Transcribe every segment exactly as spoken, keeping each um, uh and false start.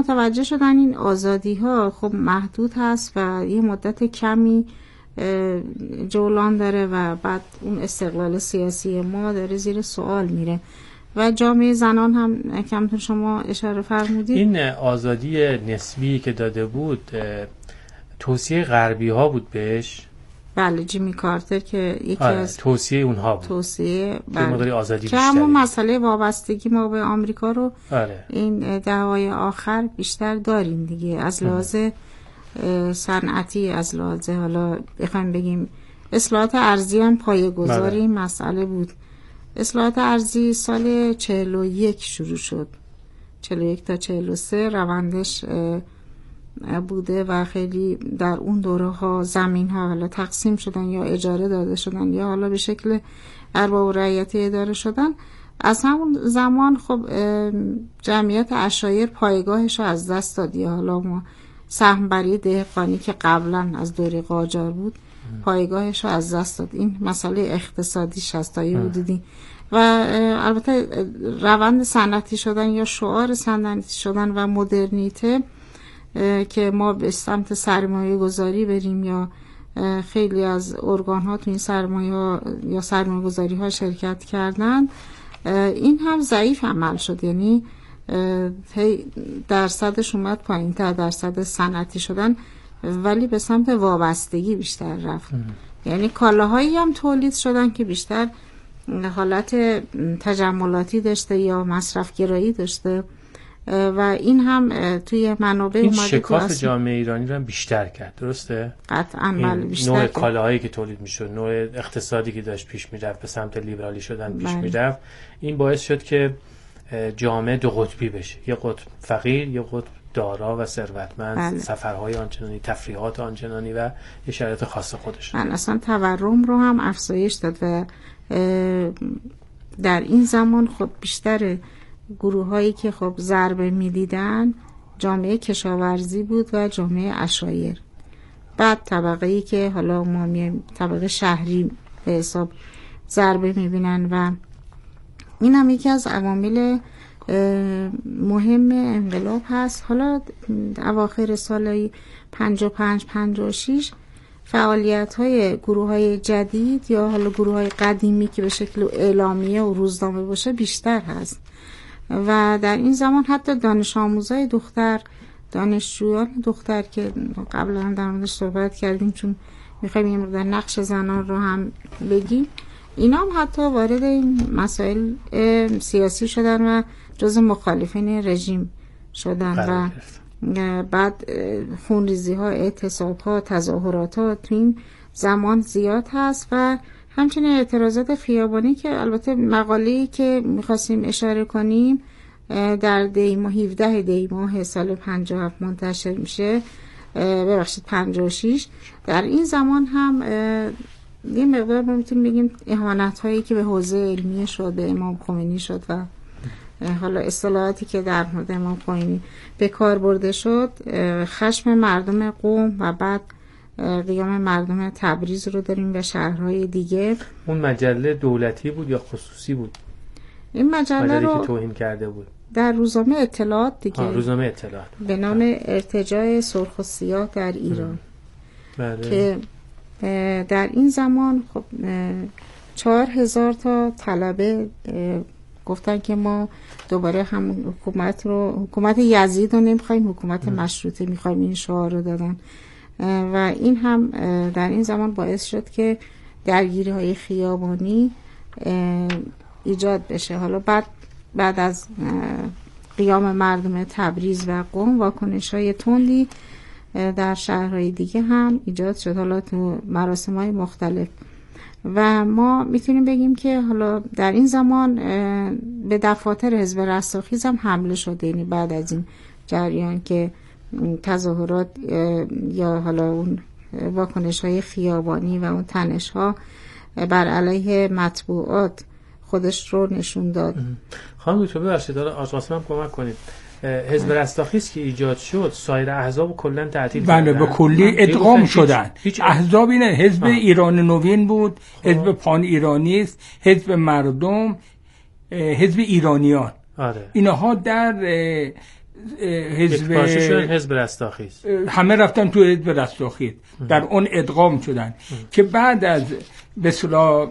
متوجه شدن این آزادی ها خب محدود هست و یه مدت کمی جولان داره و بعد اون استقلال سیاسی ما داره زیر سوال میره و جامعه زنان هم کمتون شما اشاره فرمودید. این آزادی نسبی که داده بود توصیه غربی ها بود بهش؟ بله، جیمی کارتر که یکی آره، از توصیه اونها بود. توصیه بله. مقداری آزادی بیشتری. که همون مسئله وابستگی ما به آمریکا رو آره. این دعوای آخر بیشتر داریم دیگه، از لحاظ صنعتی، از لحاظ حالا بخوایم بگیم اصلاحات ارضی هم پایه‌گذاری این مسئله بود. اصلاحات ارضی سال چهل و یک شروع شد، چهل و یک تا چهل و سه روندش بوده و خیلی در اون دوره ها زمین ها حالا تقسیم شدن یا اجاره داده شدن یا حالا به شکل ارباب و رعیتی اداره شدن. از همون زمان خب جمعیت عشایر پایگاهش رو از دست داد. یا حالا ما سهمبری دهقانی که قبلا از دوره قاجار بود پایگاهش رو از دست داد. این مسئله اقتصادیش هست تا یه حدودی. و البته روند صنعتی شدن یا شعار صنعتی شدن و مدرنیته که ما به سمت سرمایه گذاری بریم یا خیلی از ارگان ها تو این سرمایه یا سرمایه گذاری ها شرکت کردن، این هم ضعیف عمل شد. یعنی درصدش اومد پایین تر، درصد صنعتی شدن، ولی به سمت وابستگی بیشتر رفت. یعنی کالاهایی هم تولید شدن که بیشتر حالت تجملاتی داشته یا مصرف گرایی داشته و این هم توی منابع این شکاف جامعه ایرانی رو هم بیشتر کرد. درسته؟ قطعاً بله، بیشتر نوع کرد. کالاهایی که تولید میشد، نوع اقتصادی که داشت پیش میرفت به سمت لیبرالی شدن پیش بله. میرفت، این باعث شد که جامعه دو قطبی بشه، یه قطب فقیر، یه قطب دارا و ثروتمند. بله. سفرهای آنچنانی، تفریحات آنچنانی و یه شرایط خاص خودش. من اصلا تورم رو هم افزایش داد و در این زمان خب بیشتر گروه هایی که خب ضربه می دیدن جامعه کشاورزی بود و جامعه عشایر. بعد طبقه ای که حالا ما میم طبقه شهری به حساب ضربه می بینن و این هم یکی از عوامل مهم انقلاب هست. حالا اواخر سال پنجاه و پنج پنجاه و شش فعالیت های گروه های جدید یا حالا گروه های قدیمی که به شکل اعلامیه و روزنامه باشه بیشتر هست و در این زمان حتی دانش آموزای دختر، دانشجویان دختر که قبلا هم در موردش صحبت کردیم چون میخوایم یه مقدار نقش زنان رو هم بگیم، اینا هم حتی وارد این مسائل سیاسی شدن و جز مخالفین رژیم شدن و بعد خونریزی ها، اعتصاب ها، تظاهرات ها تو این زمان زیاد هست و همچنین اعتراضات خیابانی که البته مقاله‌ای که می‌خواستیم اشاره کنیم در دی ماه هفده دی ماه سال پنجاه و هفت منتشر میشه، ببخشید پنجاه و شش. در این زمان هم یه مقدار ما میتونیم بگیم اهانت‌هایی که به حوزه علمیه شد، به امام خمینی شد و حالا اصطلاحاتی که در مورد امام خمینی به کار برده شد، خشم مردم قم و بعد قیام مردم تبریز رو داریم و شهرهای دیگه. اون مجله دولتی بود یا خصوصی بود؟ این مجله رو که توهین کرده بود در روزنامه اطلاعات دیگه، روزنامه اطلاعات به نام ارتجاع سرخ و سیاه در ایران. بله. که در این زمان خب چهار هزار تا طلبه گفتن که ما دوباره هم حکومت رو حکومت یزید رو نمیخوایم، حکومت مشروطه میخوایم، این شعار رو دادن و این هم در این زمان باعث شد که درگیری های خیابانی ایجاد بشه. حالا بعد بعد از قیام مردم تبریز و قم واکنش های تندی در شهرهای دیگه هم ایجاد شد، حالا تو مراسم های مختلف و ما میتونیم بگیم که حالا در این زمان به دفاتر حزب رستاخیز هم حمله شده. یعنی بعد از این جریان که تظاهرات یا حالا اون واکنش های خیابانی و اون تنش ها بر علیه مطبوعات خودش رو نشون داد. خانم دکتر ببخشید آقا قاسم هم کمک کنید. حزب رستاخیز که ایجاد شد سایر احزاب کلا تعطیل کردن. بله، به کلی ادغام شدن. هیچ احزابی نه. حزب آه. ایران نوین بود، حزب پان ایرانی است، حزب مردم، حزب ایرانیان. آره. اینها در حزب حزب رستاخیز، همه رفتن تو حزب رستاخیز، در اون ادغام شدن. ام. که بعد از به اصطلاح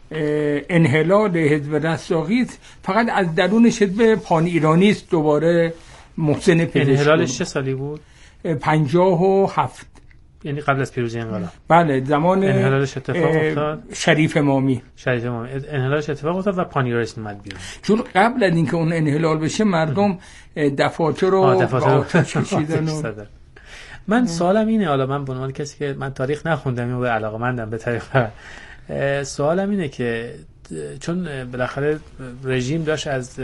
انحلال حزب رستاخیز فقط از درونش حزب پان ایرانی است. دوباره محسن پزشکپور. انحلالش چه سالی بود؟ پنجاه و هفت، یعنی قبل از پیروزی انقلاب. بله، زمان انحلالش اتفاق افتاد. شریف امامی شریف امامی انحلالش اتفاق افتاد و پان ایرانی اومد بیرون. چون قبل از اینکه اون انحلال بشه مردم دفاتر رو دفاتر کشیدن. من سوالم اینه، حالا من به عنوان کسی که من تاریخ نخوندم و علاقه‌مندم به تاریخ، سوالم اینه که چون بالاخره رژیم داشت از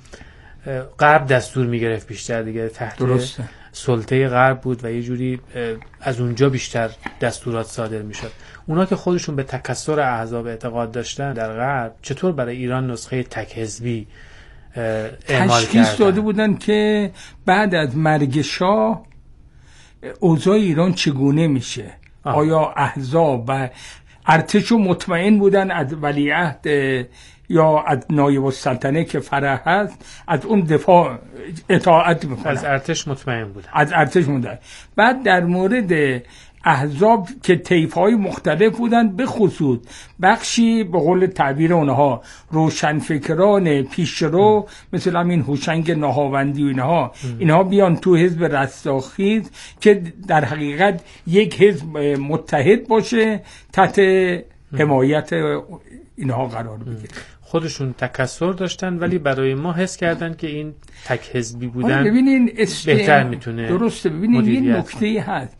غرب دستور میگرفت بیشتر دیگه، تحت درسته. سلطه غرب بود و یه جوری از اونجا بیشتر دستورات صادر میشد. اونا که خودشون به تکثر احزاب اعتقاد داشتن در غرب، چطور برای ایران نسخه تک حزبی اعمال کردن؟ تشخیص داده بودن که بعد از مرگ شاه اوضاع ایران چگونه میشه. آه. آیا احزاب و ارتش مطمئن بودن از ولیعهد یا از نایب السلطنه که فرح هست از اون دفاع اطاعت میکنن؟ از ارتش مطمئن بودن. از ارتش مطمئن. بعد در مورد احزاب که طیف‌های مختلف بودن، به خصوص بخشی به قول تعبیر اونها روشنفکران پیشرو مثل همین هوشنگ نهاوندی و اینها اینها بیان تو حزب رستاخیز که در حقیقت یک حزب متحد باشه تحت حمایت اینها قرار بگیره. خودشون تکثر داشتن ولی برای ما حس کردن که این تک حزبی بودن ببینین است... بهتر میتونه. درسته. ببینین این نکته هست،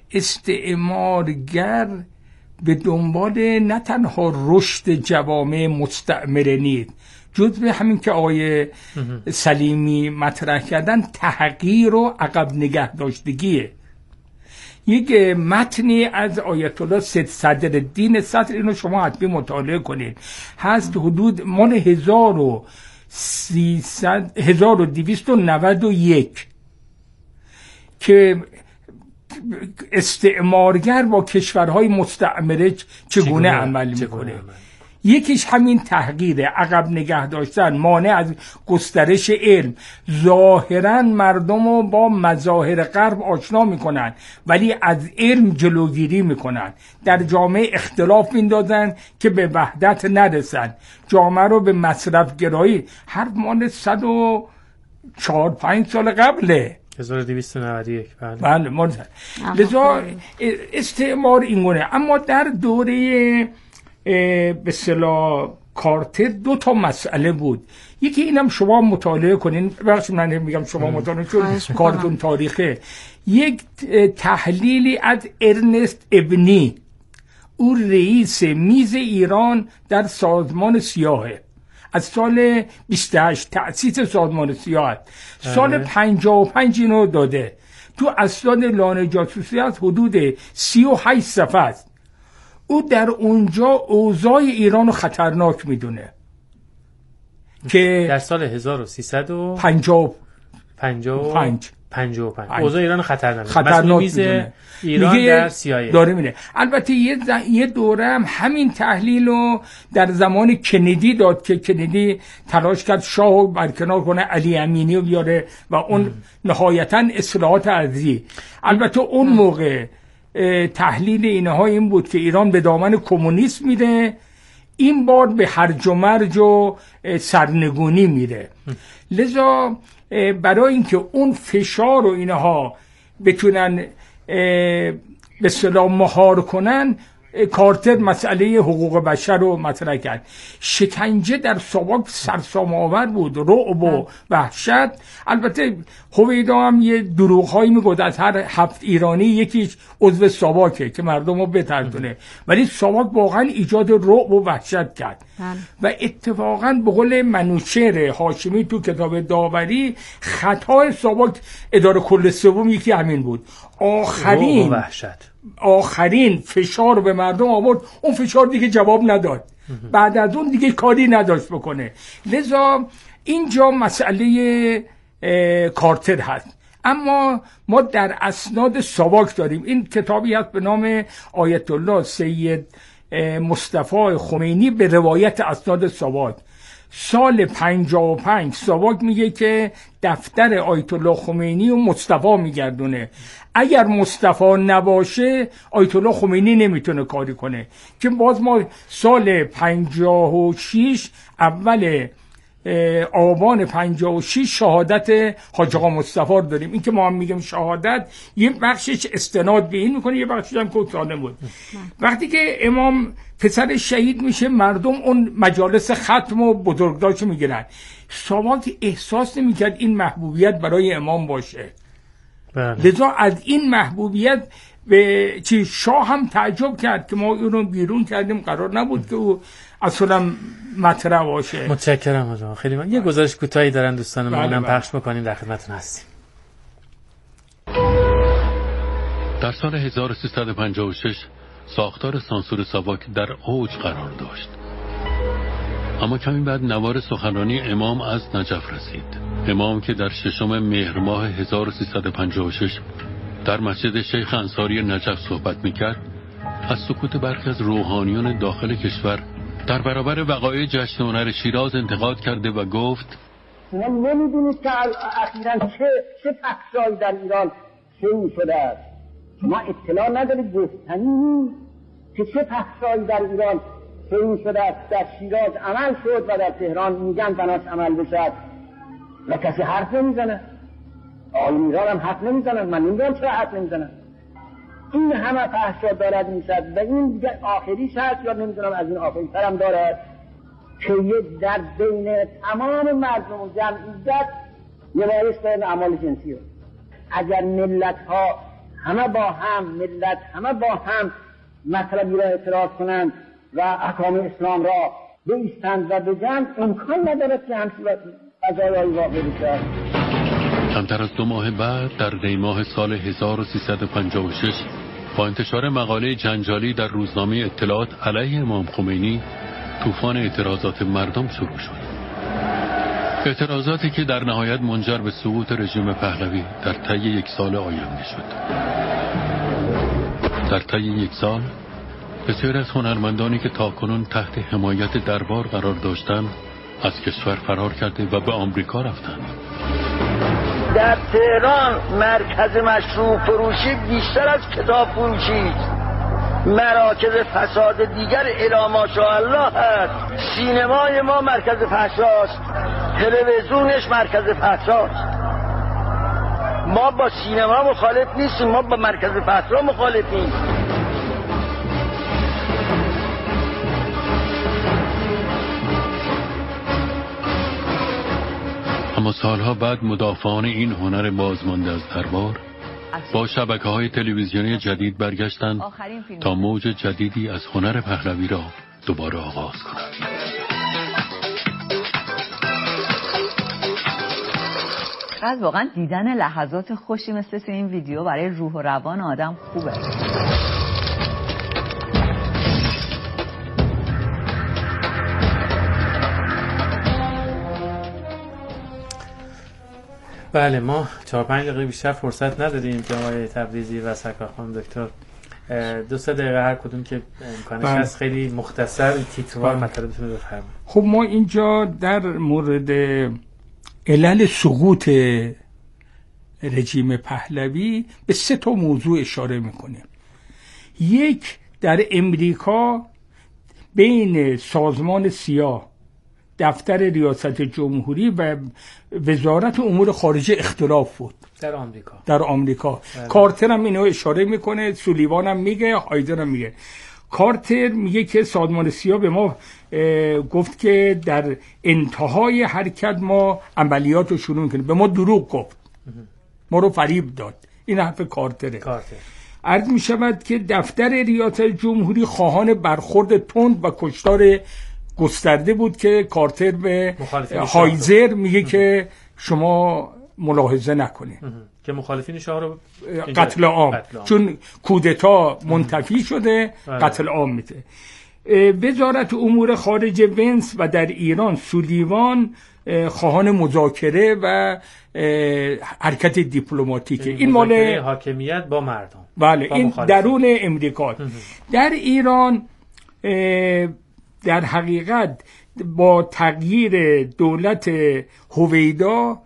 استعمارگر به دنبال نه تنها رشد جوامع مستعمره نیست، جزء همین که آقای سلیمی مطرح کردن تحقیر و عقب نگه داشتگیه. یک متنی از آیت الله صدرالدین صدر، اینو شما حتمی مطالعه کنید، هست حدود مال هزار و سیصد هزار و دویست و نود و یک که استعمارگر با کشورهای مستعمره چگونه عمل میکنه. یکیش همین تحقیره، عقب نگه داشتن، مانع از گسترش علم. ظاهرا مردم رو با مظاهر غرب آشنا میکنن ولی از علم جلوگیری میکنن، در جامعه اختلاف میندازن که به وحدت نرسن، جامعه رو به مصرف گرایی. هر مال صد و چهار پنج سال قبله، هزار و دویست و نود و یک. بله بله. لذا استعمار اینگونه. اما در دوره به اصطلاح کارتر دو تا مسئله بود. یکی اینم شما مطالعه کنین، بخش من میگم شما مطالعه چون کارتون تاریخه. یک تحلیلی از ارنست ابنی، او رئیس میز ایران در سازمان سیاهه، از سال بیست و هشت تأسیس سازمان سیاه، سال پنجاه و پنج اینو داده. تو اسناد لانه جاسوسی از حدود سی و هشت صفحه است. او در اونجا اوضاع ایران رو خطرناک میدونه که در سال هزار و سیصد و پنجاه و پنج پنجاه و پنج اوضاع ایران خطرناک خطرناک میدونه. ایران در سیاه داره میده. البته یه یه دوره هم همین تحلیل رو در زمان کندی داد که کندی تلاش کرد شاه رو برکنار کنه، علی امینی رو بیاره و اون ام. نهایتاً اصلاحات ارضی. البته اون موقع تحلیل اینها این بود که ایران به دامن کمونیسم میره، این بار به هرج و مرج و سرنگونی میره. لذا برای اینکه اون فشار و اینها بتونن به اصطلاح مهار کنن، کارتر مسئله حقوق بشر رو مطرح کرد. شکنجه در ساواک سرسام آور بود، رعب و وحشت. البته هویدا هم یه دروغ‌هایی میگفت از هر هفت ایرانی یکیش عضو ساواکه که مردم رو بترسونه، ولی ساواک واقعا ایجاد رعب و وحشت کرد. و اتفاقا به قول منوچهر هاشمی تو کتاب داوری، خطای ساواک اداره کل سوم یکی همین بود. آخرین وحشت آخرین فشار به مردم آورد، اون فشار دیگه جواب نداد، بعد از اون دیگه کاری نداشت بکنه. لذا اینجا مسئله کارتر هست. اما ما در اسناد ساواک داریم، این کتابی هست به نام آیت الله سید مصطفی خمینی به روایت اسناد ساواک. سال پنجاه و پنج ساواک میگه که دفتر آیت الله خمینی و مصطفی میگردونه. اگر مصطفی نباشه آیت الله خمینی نمیتونه کاری کنه. که باز ما سال پنجاه و شش اول آبان پنجاه و شش شهادت حاج آقا مصطفی رو داریم. این که ما هم میگیم شهادت، یه بخشش استناد به این میکنه، یه بخشش هم کوتاه بود. وقتی که امام پسر شهید میشه، مردم اون مجالس ختم و بزرگداشت میگیرن. ساواک احساس نمیکرد این محبوبیت برای امام باشه. لذا از این محبوبیت به چی شاه هم تعجب کرد که ما اونو بیرون کردیم، قرار نبود که او اصلا مطرح باشه. متشکرم آقا، خیلی من یه گزارش کوتاهی دارن دوستان ما، اونم پخش می‌کنیم، در خدمتتون هستیم. در سال هزار و سیصد و پنجاه و شش ساختار سانسور ساواک در اوج قرار داشت. اما کمی بعد نوار سخنرانی امام از نجف رسید. امام که در ششم مهر ماه هزار و سیصد و پنجاه و شش در مسجد شیخ انصاری نجف صحبت میکرد، از سکوت برخی از روحانیون داخل کشور در برابر وقایع جشن هنر شیراز انتقاد کرده و گفت شما نمیدونید که اخیراً چه چه پخشایی در ایران شروع شده است. شما اطلاع ندارید، گفتنی که چه پخشایی در ایران شروع شده است. در شیراز عمل شد و در تهران میگن بناش عمل بشد و کسی حرف نمیزنه. آقایون ایران هم حرف نمیزنن. من نمیدونم چرا حرف نمیزنن. این همه پخشا دارد میشد و این دیگه آخریش هست یا نمیدونم از این آخری ترم دارد که یک در بین تمام مردم و جمعیت نمایش دارد اعمال جنسی رو. اگر ملت ها همه با هم ملت همه با هم مطلبی را اعتراض کنند و احکام اسلام را بایستند و بگن، امکان ندارد که همچین قضایایی واقع بشود. کمتر از دو ماه بعد در دی ماه سال هزار و سیصد و پنجاه و شش با انتشار مقاله جنجالی در روزنامه اطلاعات علیه امام خمینی، طوفان اعتراضات مردم شروع شد. اعتراضاتی که در نهایت منجر به سقوط رژیم پهلوی در طی یک سال آینده شد. در طی یک سال بسیاری از هنرمندانی که تاکنون تحت حمایت دربار قرار داشتند از کشور فرار کرده و به آمریکا رفتند. در تهران مرکز مشروع فروشی بیشتر از کتاب فروشی، مراکز فساد دیگر الی ماشاءالله هست. سینمای ما مرکز فحشاست، تلویزیونش مرکز فحشاست. ما با سینما مخالف نیستیم، ما با مرکز فحشا مخالفیم. اما سالها بعد مدافعان این هنر بازمانده از دربار با شبکه‌های تلویزیونی جدید برگشتند تا موج جدیدی از هنر پهلوی را دوباره آغاز کنند. شاید واقعا دیدن لحظات خوشی مثل این ویدیو برای روح و روان آدم خوبه. بله، ما چهار پنج دقیقه بیشتر فرصت نداریم که آقای تبریزی و سرکار خانم دکتر دو سه دقیقه هر کدوم که امکانش هست خیلی مختصر تیتروار مطلبتون رو بفرمایید. خب ما اینجا در مورد علل سقوط رژیم پهلوی به سه تا موضوع اشاره میکنیم. یک، در امریکا بین سازمان سیاه، دفتر ریاست جمهوری و وزارت امور خارجه اختلاف بود. در آمریکا در آمریکا کارتر هم اینو اشاره میکنه، سولیوان هم میگه، هایدر هم میگه. کارتر میگه که سازمان سیاه به ما گفت که در انتهای حرکت ما عملیات رو شروع میکنیم. به ما دروغ گفت، ما رو فریب داد. این حرف کارتره. کارتر عرض میشود که دفتر ریاست جمهوری خواهان برخورد تند و کشتار گسترده بود که کارتر به هایزر میگه که شما ملاحظه نکنید که مخالفین شاه رو قتل عام، چون کودتا منتفی شده قتل عام میده. وزارت امور خارجه ونس و در ایران سولیوان خواهان مذاکره و حرکت دیپلماتیکه. این مال حاکمیت با مردم. بله، این درون امریکا. در ایران در حقیقت با تغییر دولت هویدا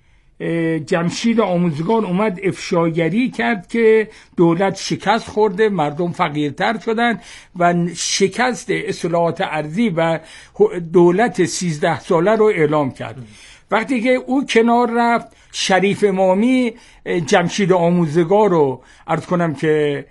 جمشید آموزگار اومد افشاگری کرد که دولت شکست خورده، مردم فقیرتر شدن و شکست اصلاحات ارضی و دولت سیزده ساله رو اعلام کرد. وقتی که او کنار رفت، شریف امامی جمشید آموزگار رو عرض کنم که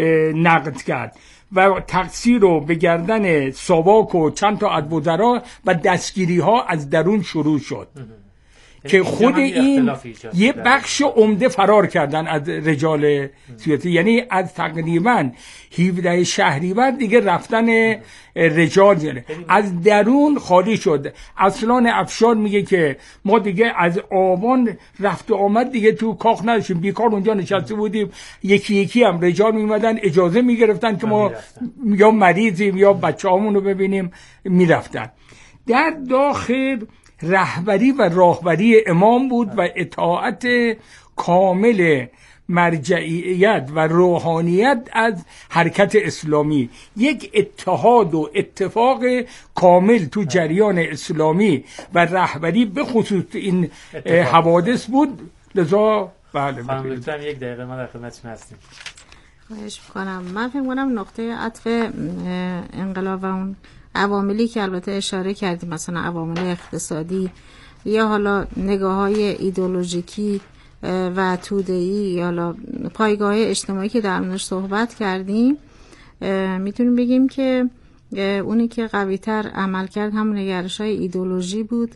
نقد کرد و تقصیر رو به گردن ساواک و چند تا از وزرا و دستگیری ها از درون شروع شد که خود این یه بخش عمده فرار کردن از رجال سیاسی، یعنی از تقریبا هفده شهریور دیگه رفتن رجال یعنی از درون خالی شد. اصلان افشار میگه که ما دیگه از آبان رفت و آمد دیگه تو کاخ نداشتیم، بیکار اونجا نشسته بودیم، یکی یکی هم رجال میمدن اجازه میگرفتن که ما یا مریضیم یا بچه همون رو ببینیم، میرفتن. در داخل رهبری و راهبری امام بود و اطاعت کامل مرجعیت و روحانیت از حرکت اسلامی، یک اتحاد و اتفاق کامل تو جریان اسلامی و رهبری به خصوص این حوادث بود. لذا بله خانم دکتر یک دقیقه ما در خدمتتون هستیم. خواهش می‌کنم. من فکر می‌کنم نقطه عطف انقلاب و اون عواملی که البته اشاره کردیم، مثلا عوامل اقتصادی یا حالا نگاه‌های ایدئولوژیکی و توده‌ای یا حالا پایگاه اجتماعی که در موردش صحبت کردیم، میتونیم بگیم که اونی که قوی‌تر عمل کرد هم نگرش‌های ایدئولوژی بود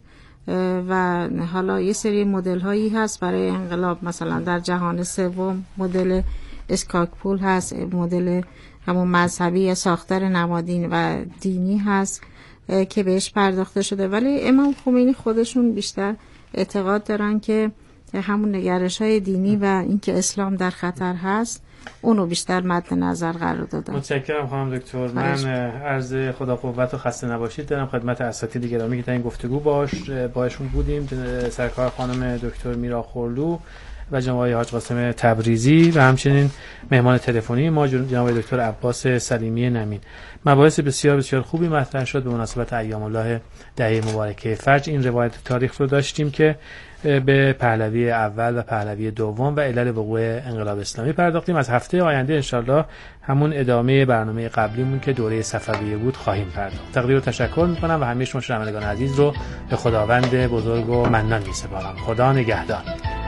و حالا یه سری مدل‌هایی هست برای انقلاب، مثلا در جهان سوم مدل اسکاکپول هست، مدل همون مذهبی یا ساختار نمادین و دینی هست که بهش پرداخته شده، ولی امام خمینی خودشون بیشتر اعتقاد دارن که همون نگرش‌های دینی و اینکه اسلام در خطر هست اونو بیشتر مد نظر قرار دادن. متشکرم خانم دکتر. من عرض خدا قوت و خسته نباشید دارم خدمت اساتید گرامی که در این گفتگو باش باشون بودیم، سرکار خانم دکتر میرا خورلو و جناب حاج قاسم تبریزی و همچنین مهمان تلفنی ما جناب دکتر عباس سلیمی نمین. مباحث بسیار بسیار خوبی مطرح شد به مناسبت ایام الله دهه مبارکه فجر. این روایت تاریخ رو داشتیم که به پهلوی اول و پهلوی دوم و علل وقوع انقلاب اسلامی پرداختیم. از هفته آینده انشالله همون ادامه برنامه قبلیمون که دوره صفویه بود خواهیم پرداخت. تقدیر و تشکر میکنم و همه شما شنوندگان عزیز رو به خداوند بزرگ و منان میسپارم. خدا نگهدار.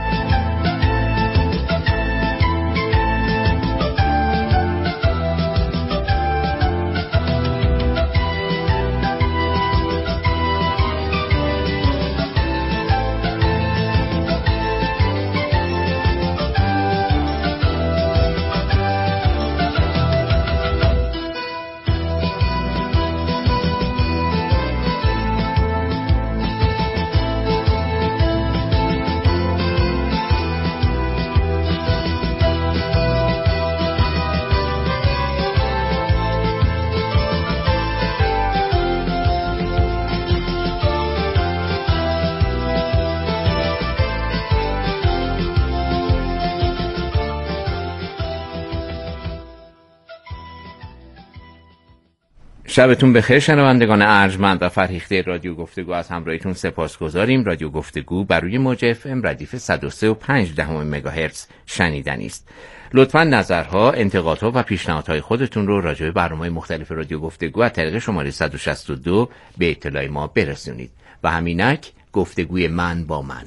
شبتون بخیر شنوندگان ارجمند و فرهیخته رادیو گفتگو، از همراهیتون سپاسگزاریم. رادیو گفتگو بر روی موج اف ام ردیف صد و سه و پنج دهم مگاهرتز شنیدنی است. لطفاً نظرها، انتقادها و پیشنهادهای خودتون رو راجع به برنامه‌های مختلف رادیو گفتگو از طریق شماره صد و شصت و دو به اطلاع ما برسونید. و همینک گفتگوی من با من.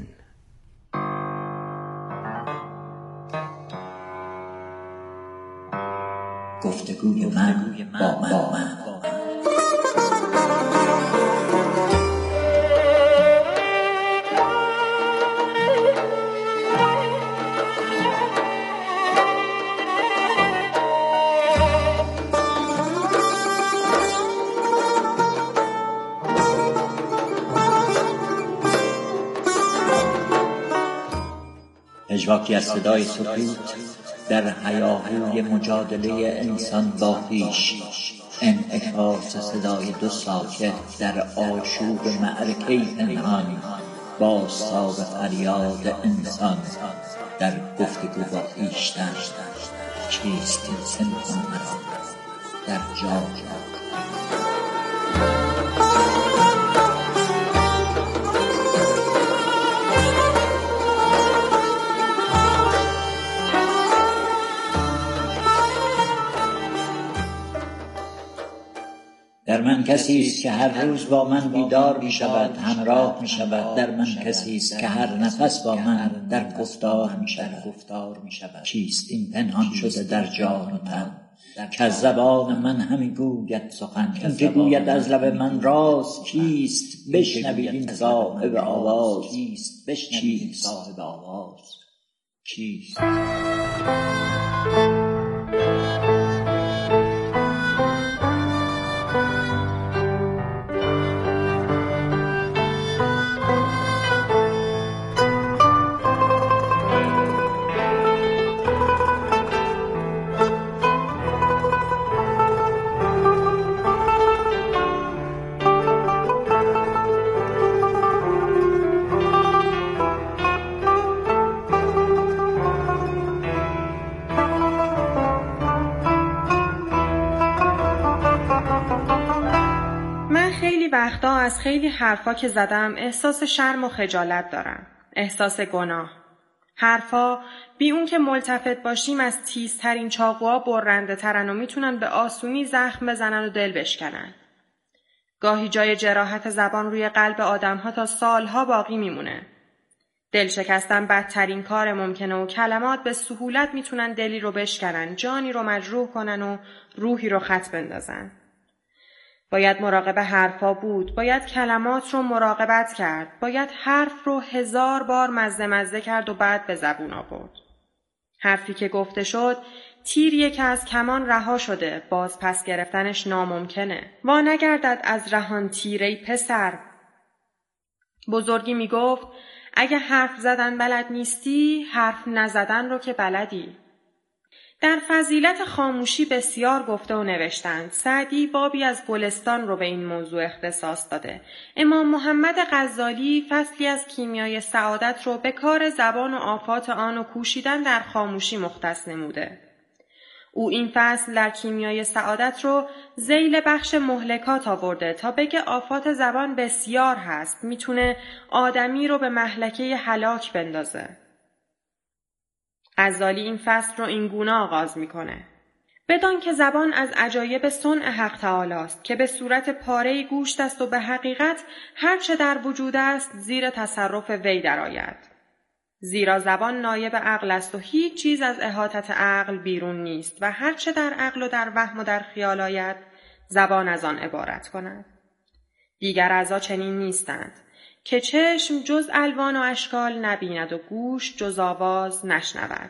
گفتگوی من با من, با من. پژواکی از صدای سکوت در هیاهوی مجادله انسان با خویش، انعکاس صدای دو ساکت در آشوب معرکه پنهان، بازتاب فریاد انسان در گفتگو با خویشتن. چیست این سنتان مرا در جا در من کسی است که هر روز با من بیدار می شود، همراه می شود. در من کسی است که هر نفس با من در گفتار می شود. چیست این پنهان شده در جان و تن که از زبان من همی گوید سخن؟ این که گوید از لب من راز کیست؟ بشنوید این صاحب آواز کیست؟ بشنوید صاحب آواز کیست؟ وقتا از خیلی حرفا که زدم احساس شرم و خجالت دارم. احساس گناه. حرفا بی اون که ملتفت باشیم از تیزترین چاقوها برنده ترن و میتونن به آسونی زخم بزنن و دل بشکنن. گاهی جای جراحت زبان روی قلب آدمها تا سالها باقی میمونه. دل شکستن بدترین کار ممکنه و کلمات به سهولت میتونن دلی رو بشکنن، جانی رو مجروح کنن و روحی رو خط بندازن. باید مراقب حرفا بود، باید کلمات رو مراقبت کرد، باید حرف رو هزار بار مزه مزه کرد و بعد به زبون آورد. حرفی که گفته شد تیریه که از کمان رها شده، باز پس گرفتنش ناممکنه. وا نگردد از رهان تیره پسر. بزرگی می گفت اگه حرف زدن بلد نیستی، حرف نزدن رو که بلدی. در فضیلت خاموشی بسیار گفته و نوشتند. سعدی بابی از گلستان رو به این موضوع اختصاص داده. امام محمد غزالی فصلی از کیمیای سعادت رو به کار زبان و آفات آن و کوشیدن در خاموشی مختص نموده. او این فصل در کیمیای سعادت رو ذیل بخش مهلکات آورده تا بگه آفات زبان بسیار هست، میتونه آدمی رو به مهلکه هلاک بندازه. غزالی این فصل رو این گونه آغاز میکنه. بدان که زبان از عجایب صنع حق تعالی است که به صورت پاره گوشت است و به حقیقت هر چه در وجود است زیر تصرف وی درآید. زیرا زبان نایب عقل است و هیچ چیز از احاطت عقل بیرون نیست و هر چه در عقل و در وهم و در خیال آید زبان از آن عبارت کند. دیگر اعضا چنین نیستند که چشم جز الوان و اشکال نبیند و گوش جز آواز نشنود.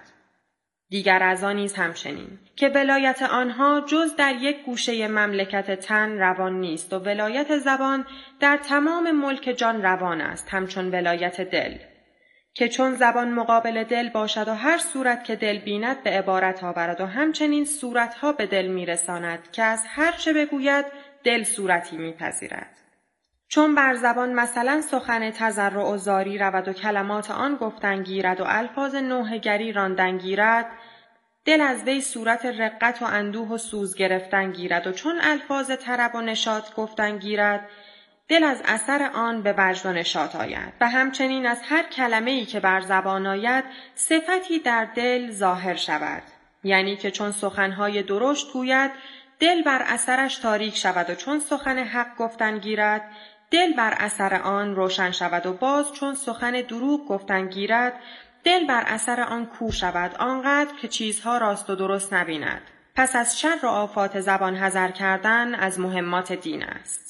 دیگر اعضا نیز همچنین که ولایت آنها جز در یک گوشه مملکت تن روان نیست و ولایت زبان در تمام ملک جان روان است، همچون ولایت دل که چون زبان مقابل دل باشد و هر صورت که دل بیند به عبارت آورد و همچنین صورتها به دل میرساند که از هر چه بگوید دل صورتی میپذیرد. چون بر زبان مثلا سخن تضرع و زاری رود و کلمات آن گفتن گیرد و الفاظ نوحه‌گری راندن گیرد، دل از وی صورت رقت و اندوه و سوز گرفتن گیرد و چون الفاظ طرب و نشاط گفتن گیرد، دل از اثر آن به وجد و نشاط آید و همچنین از هر کلمه‌ای که بر زبان آید صفتی در دل ظاهر شود. یعنی که چون سخنهای درشت گوید دل بر اثرش تاریک شود و چون سخن حق گفتن گیرد دل بر اثر آن روشن شود و باز چون سخن دروغ گفتن گیرد دل بر اثر آن کور شود آنقدر که چیزها راست و درست نبیند. پس از شر و آفات زبان حذر کردن از مهمات دین است.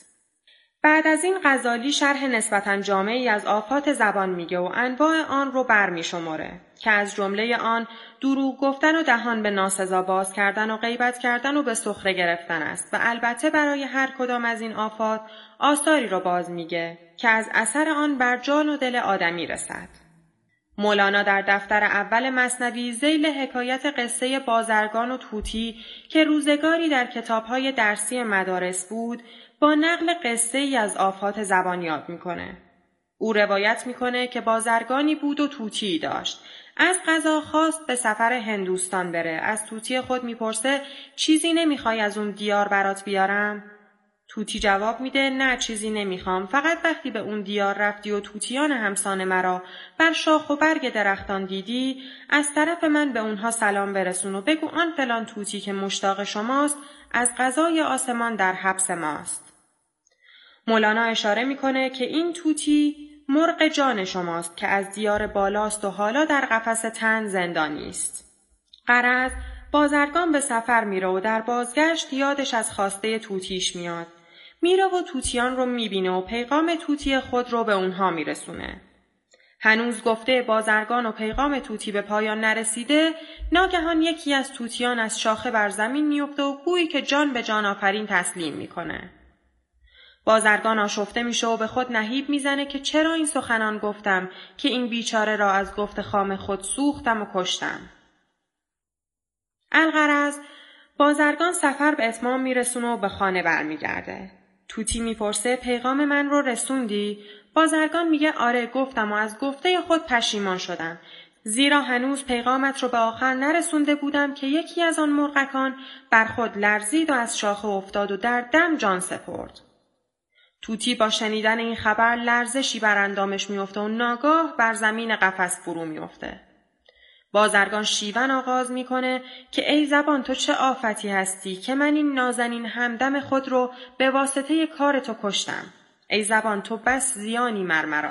بعد از این غزالی شرح نسبتاً جامعی از آفات زبان میگه و انواع آن رو برمی شماره که از جمله آن دروغ گفتن و دهان به ناسزا باز کردن و غیبت کردن و به سخره گرفتن است و البته برای هر کدام از این آفات آثاری رو باز میگه که از اثر آن بر جان و دل آدمی رسد. مولانا در دفتر اول مثنوی ذیل حکایت قصه بازرگان و طوطی که روزگاری در کتاب‌های درسی مدارس بود با نقل قصه ای از آفات زبان یاد میکنه. او روایت میکنه که بازرگانی بود و طوطی داشت. از قضا خواست به سفر هندوستان بره. از طوطی خود میپرسه چیزی نمیخوای از اون دیار برات بیارم؟ طوطی جواب میده نه چیزی نمیخوام، فقط وقتی به اون دیار رفتی و طوطیان همسان مرا بر شاخ و برگ درختان دیدی از طرف من به اونها سلام برسون و بگو آن فلان طوطی که مشتاق شماست از قضای آسمان در حبس ماست. مولانا اشاره میکنه که این طوطی مرغ جان شماست که از دیار بالاست و حالا در قفس تن زندانی است. غرض بازرگان به سفر میره و در بازگشت یادش از خواسته طوطیش میاد. میره و طوطیان رو میبینه و پیغام طوطی خود رو به اونها میرسونه. هنوز گفته بازرگان و پیغام طوطی به پایان نرسیده، ناگهان یکی از طوطیان از شاخه بر زمین میفته و گویی که جان به جان آفرین تسلیم میکنه. بازرگان آشفته میشه و به خود نهیب میزنه که چرا این سخنان گفتم که این بیچاره را از گفت خام خود سوختم و کشتم. الغرض بازرگان سفر به اتمام میرسونه و به خانه برمیگرده. طوطی میپرسه پیغام من رو رسوندی؟ بازرگان میگه آره گفتم و از گفته خود پشیمان شدم، زیرا هنوز پیغامت رو به آخر نرسونده بودم که یکی از آن مرغکان بر خود لرزید و از شاخه افتاد و در دم جان سپرد. طوطی با شنیدن این خبر لرزشی بر اندامش میفته و ناگاه بر زمین قفس فرو میفته. بازرگان شیون آغاز میکنه که ای زبان تو چه آفتی هستی که من این نازنین همدم خود رو به واسطه کار تو کشتم. ای زبان تو بس زیانی مرمرا.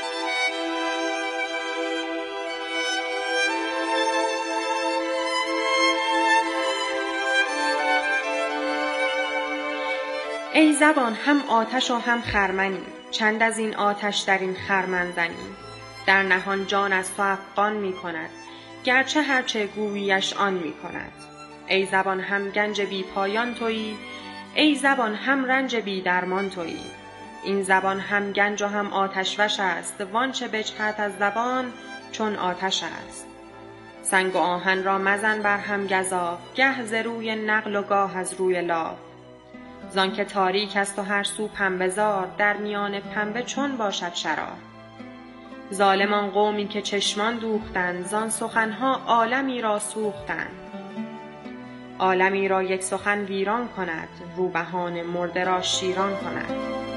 ای زبان هم آتش و هم خرمنی، چند از این آتش در این خرمن زنی. در نهان جان از تو افغان می کند، گرچه هرچه گوییش آن می کند. ای زبان هم گنج بی پایان تویی، ای زبان هم رنج بی درمان تویی. این زبان هم گنج و هم آتش وش است، وانچه بجهت از زبان چون آتش است. سنگ و آهن را مزن بر هم گزاف، گه ز روی نقل و گاه از روی لاف. زان که تاریک است و هر سو پنبه زار، در میان پنبه چون باشد شرار. ظالمان قومی که چشمان دوختند، زان سخنها عالمی را سوختند. عالمی را یک سخن ویران کند، روبهان مرده را شیران کند.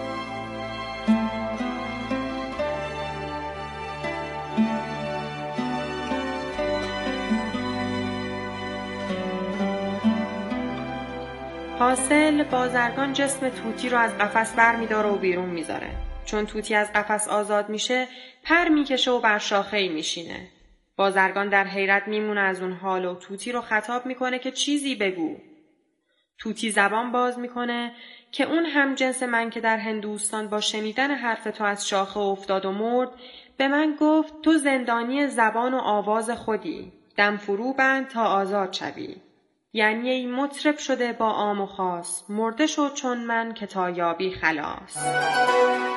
حاصل بازرگان جسم طوطی رو از قفس بر می داره و بیرون می زاره. چون طوطی از قفس آزاد میشه، پر میکشه و بر شاخه‌ای میشینه. بازرگان در حیرت میمونه از اون حال و طوطی رو خطاب میکنه که چیزی بگو. طوطی زبان باز میکنه که اون هم جنس من که در هندوستان با شنیدن حرف تو از شاخه افتاد و مرد، به من گفت تو زندانی زبان و آواز خودی، دم فرو بند تا آزاد شوی. یعنی ای مطرب شده با عام و خاص، مرده شو چون من که تا یابی خلاص.